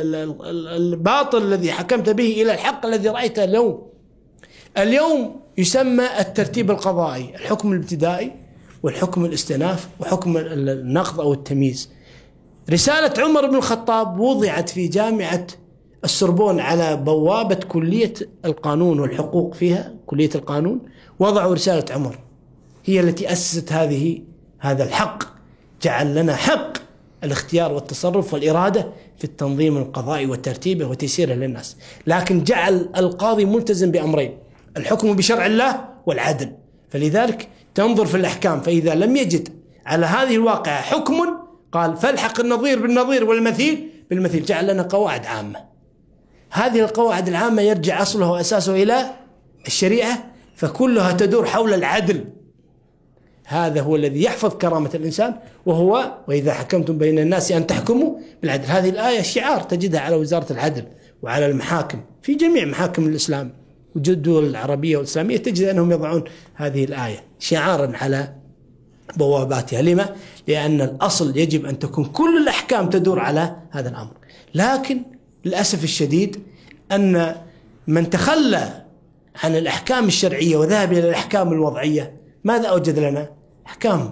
الباطل الذي حكمت به إلى الحق الذي رأيته اليوم. اليوم يسمى الترتيب القضائي الحكم الابتدائي والحكم الاستئناف وحكم النقض أو التمييز. رسالة عمر بن الخطاب وضعت في جامعة السوربون على بوابة كلية القانون والحقوق، فيها كلية القانون وضعوا رسالة عمر، هي التي أسست هذه هذا الحق، جعل لنا حق الاختيار والتصرف والإرادة في التنظيم القضائي وترتيبه وتيسيره للناس. لكن جعل القاضي ملتزم بأمرين: الحكم بشرع الله والعدل. فلذلك تنظر في الأحكام، فإذا لم يجد على هذه الواقعة حكم قال فالحق النظير بالنظير والمثيل بالمثيل. جعل لنا قواعد عامة، هذه القواعد العامة يرجع أصلها وأساسه إلى الشريعة، فكلها تدور حول العدل. هذا هو الذي يحفظ كرامة الإنسان، وهو وإذا حكمتم بين الناس أن تحكموا بالعدل. هذه الآية شعار تجدها على وزارة العدل وعلى المحاكم في جميع محاكم الإسلام والدول العربية والإسلامية، تجد أنهم يضعون هذه الآية شعارا على بواباتها. لما؟ لأن الأصل يجب أن تكون كل الأحكام تدور على هذا الأمر. لكن للأسف الشديد أن من تخلى عن الأحكام الشرعية وذهب إلى الأحكام الوضعية، ماذا أوجد لنا؟ أحكام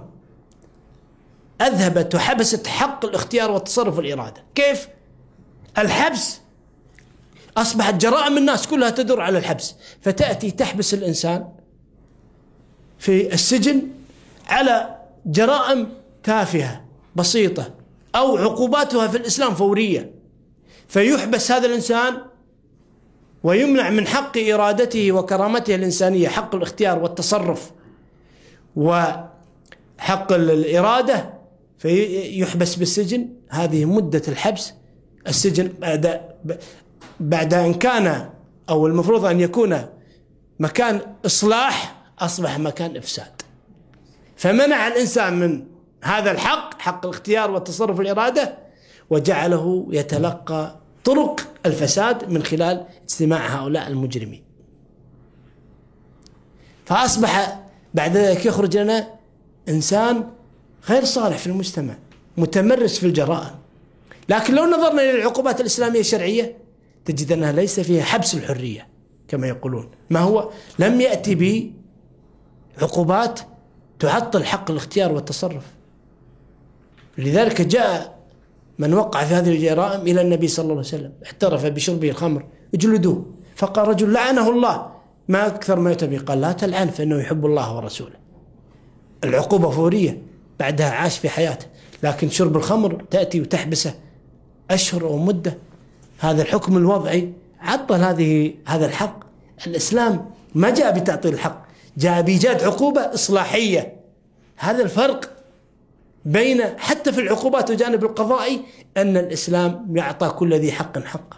أذهبت وحبست حق الاختيار والتصرف والإرادة. كيف؟ الحبس، أصبحت جرائم الناس كلها تدور على الحبس، فتأتي تحبس الإنسان في السجن على جرائم تافهة بسيطة أو عقوباتها في الإسلام فورية، فيحبس هذا الإنسان ويمنع من حق إرادته وكرامته الإنسانية، حق الاختيار والتصرف وحق الإرادة، فيحبس بالسجن. هذه مدة الحبس السجن بعد بعد أن كان أو المفروض أن يكون مكان إصلاح أصبح مكان إفساد، فمنع الإنسان من هذا الحق، حق الاختيار والتصرف والإرادة، وجعله يتلقى طرق الفساد من خلال اجتماع هؤلاء المجرمين. فأصبح بعد ذلك يخرج لنا إنسان غير صالح في المجتمع، متمرس في الجرائم. لكن لو نظرنا إلى العقوبات الإسلامية الشرعية تجد أنها ليس فيها حبس الحرية كما يقولون، ما هو لم يأتي بعقوبات تعطل حق الاختيار والتصرف. لذلك جاء من وقع في هذه الجرائم إلى النبي صلى الله عليه وسلم، اعترف بشربه الخمر، اجلدوه. فقال رجل لعنه الله، ما أكثر ما يتبي، قال لا تلعن فإنه يحب الله ورسوله. العقوبة فورية، بعدها عاش في حياته. لكن شرب الخمر تأتي وتحبسه أشهر أو مدة. هذا الحكم الوضعي عطل هذه هذا الحق. الإسلام ما جاء بتعطيل الحق، جاء بإيجاد عقوبة إصلاحية. هذا الفرق بين حتى في العقوبات والجانب القضائي، أن الإسلام يعطى كل ذي حق حقه،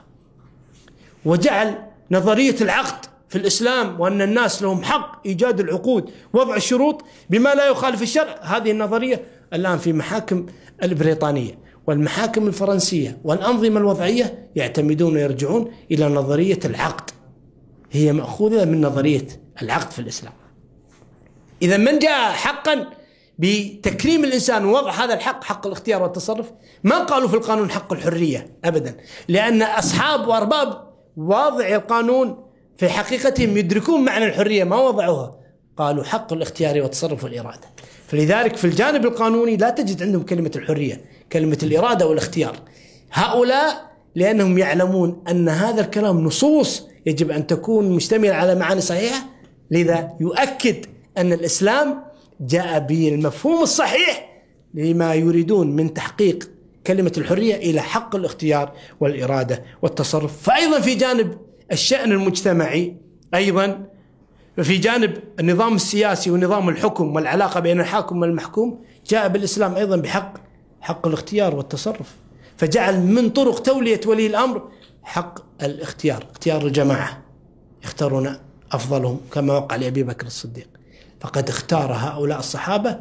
وجعل نظرية العقد في الإسلام وأن الناس لهم حق إيجاد العقود، وضع الشروط بما لا يخالف الشرع. هذه النظرية الآن في محاكم البريطانية والمحاكم الفرنسية والأنظمة الوضعية يعتمدون ويرجعون إلى نظرية العقد، هي مأخوذة من نظرية العقد في الإسلام. إذا من جاء حقا بتكريم الإنسان ووضع هذا الحق، حق الاختيار والتصرف، ما قالوا في القانون حق الحرية أبدا، لأن أصحاب وأرباب واضع القانون في حقيقتهم يدركون معنى الحرية، ما وضعوها، قالوا حق الاختيار والتصرف والإرادة. فلذلك في الجانب القانوني لا تجد عندهم كلمة الحرية، كلمة الإرادة والاختيار. هؤلاء لأنهم يعلمون أن هذا الكلام نصوص يجب أن تكون مشتملة على معاني صحيحة، لذا يؤكد أن الإسلام جاء بالمفهوم الصحيح لما يريدون من تحقيق كلمة الحرية إلى حق الاختيار والإرادة والتصرف. فأيضا في جانب الشأن المجتمعي، أيضا في جانب النظام السياسي ونظام الحكم والعلاقة بين الحاكم والمحكوم، جاء بالإسلام أيضا بحق حق الاختيار والتصرف، فجعل من طرق تولية ولي الأمر حق الاختيار، اختيار الجماعة، يختارون أفضلهم كما وقع لأبي بكر الصديق. فقد اختار هؤلاء الصحابة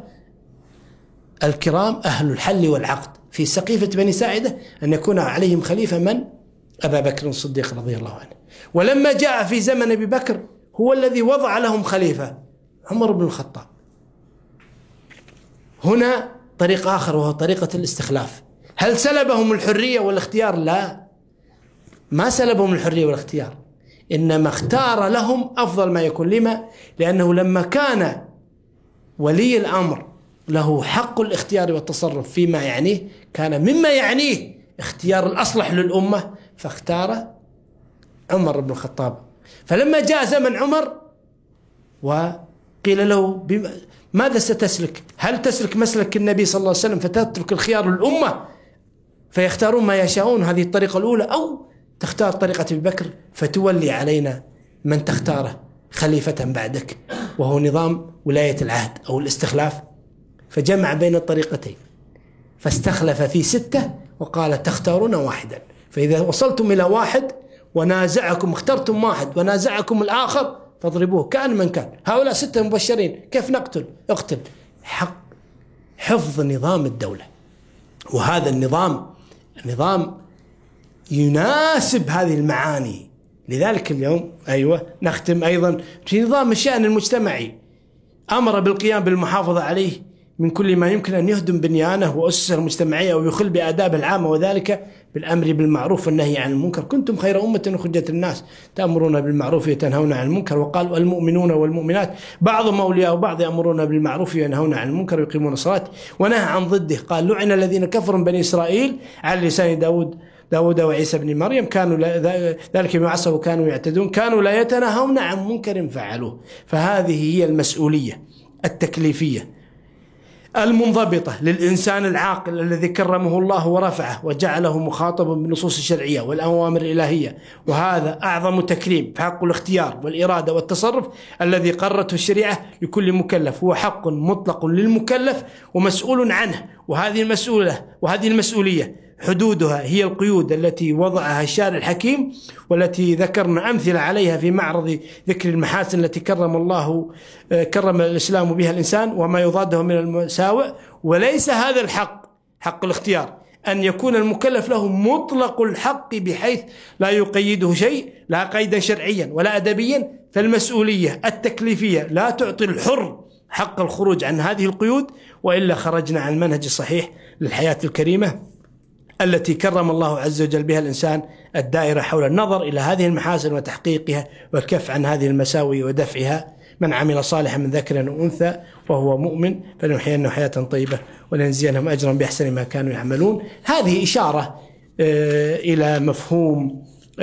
الكرام أهل الحل والعقد في سقيفة بني ساعدة أن يكون عليهم خليفة من؟ أبا بكر الصديق رضي الله عنه. ولما جاء في زمن أبي بكر هو الذي وضع لهم خليفة عمر بن الخطاب. هنا طريق آخر وهو طريقة الاستخلاف. هل سلبهم الحرية والاختيار؟ لا، ما سلبهم الحرية والاختيار، إنما اختار لهم أفضل ما يكون. لما؟ لأنه لما كان ولي الأمر له حق الاختيار والتصرف فيما يعنيه، كان مما يعنيه اختيار الأصلح للأمة، فاختار عمر بن الخطاب. فلما جاء زمن عمر وقيل له ماذا ستسلك؟ هل تسلك مسلك النبي صلى الله عليه وسلم فتترك الخيار للأمة فيختارون ما يشاءون، هذه الطريقة الأولى، أو تختار طريقة أبي بكر فتولي علينا من تختاره خليفة بعدك، وهو نظام ولاية العهد أو الاستخلاف. فجمع بين الطريقتين، فاستخلف في ستة وقال تختارون واحدا، فإذا وصلتم إلى واحد ونازعكم، اخترتم واحد ونازعكم الآخر فاضربوه كأن من كان. هؤلاء ستة مبشرين، كيف نقتل؟ اقتل. حق حفظ نظام الدولة، وهذا النظام النظام يناسب هذه المعاني. لذلك اليوم أيوة نختم أيضا في نظام الشأن المجتمعي، أمر بالقيام بالمحافظة عليه من كل ما يمكن أن يهدم بنيانه وأسسه المجتمعية ويخل بآداب العامة، وذلك بالأمر بالمعروف والنهي عن المنكر. كنتم خير أمة أخرجت الناس تأمرون بالمعروف وتنهون عن المنكر. وقال والمؤمنون والمؤمنات بعضهم أولياء بعض يأمرون بالمعروف وينهون عن المنكر ويقيمون الصلاة. ونهى عن ضده، قال لعن الذين كفروا من بني إسرائيل على لسان داود داود وعيسى بن مريم، كانوا ذلك بما عصوا وكانوا يعتدون، كانوا لا يتناهون عن منكر فعلوه. فهذه هي المسؤولية التكليفية المنضبطة للإنسان العاقل الذي كرمه الله ورفعه وجعله مخاطبا بالنصوص الشرعية والأوامر الإلهية، وهذا أعظم تكريم، فحق الاختيار والإرادة والتصرف الذي قررته الشريعة لكل مكلف هو حق مطلق للمكلف ومسؤول عنه. وهذه المسؤولة وهذه المسؤولية حدودها هي القيود التي وضعها الشارع الحكيم، والتي ذكرنا أمثلة عليها في معرض ذكر المحاسن التي كرم الله كرم الإسلام بها الإنسان وما يضاده من المساوئ. وليس هذا الحق حق الاختيار أن يكون المكلف له مطلق الحق بحيث لا يقيده شيء، لا قيدا شرعيا ولا أدبيا. فالمسؤولية التكليفية لا تعطي الحر حق الخروج عن هذه القيود، وإلا خرجنا عن المنهج الصحيح للحياة الكريمة التي كرم الله عز وجل بها الإنسان، الدائرة حول النظر إلى هذه المحاسن وتحقيقها والكف عن هذه المساوئ ودفعها. من عمل صالحا من ذكر أو أنثى وهو مؤمن فلنحيينه حياة طيبة ولنجزينهم أجرا بأحسن ما كانوا يعملون. هذه إشارة إلى مفهوم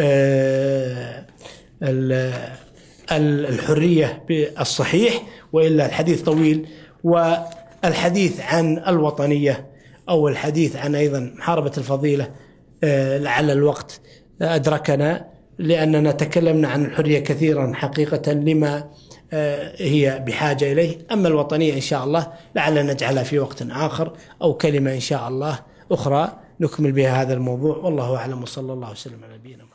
الحرية بالصحيح، وإلا الحديث طويل. والحديث عن الوطنية أو الحديث عن أيضا محاربة الفضيلة لعل الوقت أدركنا، لأننا تكلمنا عن الحرية كثيرا حقيقة لما هي بحاجة إليه. أما الوطنية إن شاء الله لعل نجعلها في وقت آخر، أو كلمة إن شاء الله أخرى نكمل بها هذا الموضوع. والله أعلم، وصلى الله وسلم على نبينا محمد.